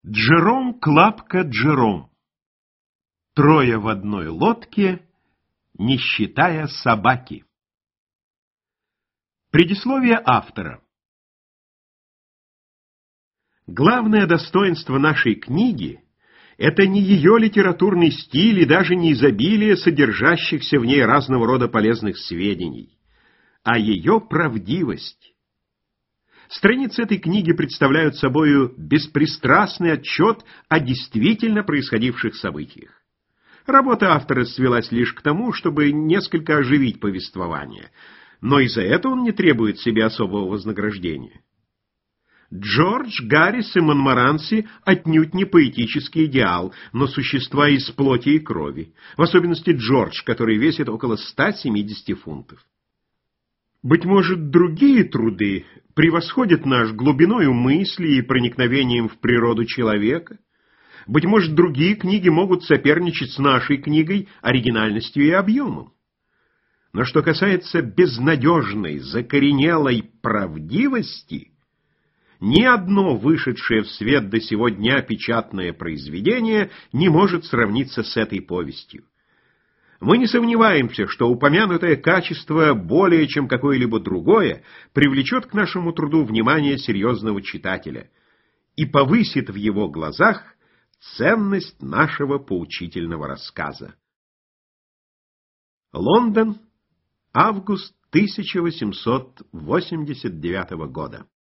Джером Клапка Джером. Трое в одной лодке, не считая собаки. Предисловие автора. Главное достоинство нашей книги — это не ее литературный стиль и даже не изобилие содержащихся в ней разного рода полезных сведений, а ее правдивость. Страницы этой книги представляют собою беспристрастный отчет о действительно происходивших событиях. Работа автора свелась лишь к тому, чтобы несколько оживить повествование, но и за это он не требует себе особого вознаграждения. Джордж, Гаррис и Монморанси отнюдь не поэтический идеал, но существа из плоти и крови, в особенности Джордж, который весит около 170 фунтов. Быть может, другие труды превосходят наш глубиною мысли и проникновением в природу человека? Быть может, другие книги могут соперничать с нашей книгой оригинальностью и объемом? Но что касается безнадежной, закоренелой правдивости, ни одно вышедшее в свет до сего дня печатное произведение не может сравниться с этой повестью. Мы не сомневаемся, что упомянутое качество более чем какое-либо другое привлечет к нашему труду внимание серьезного читателя и повысит в его глазах ценность нашего поучительного рассказа. Лондон, август 1889 года.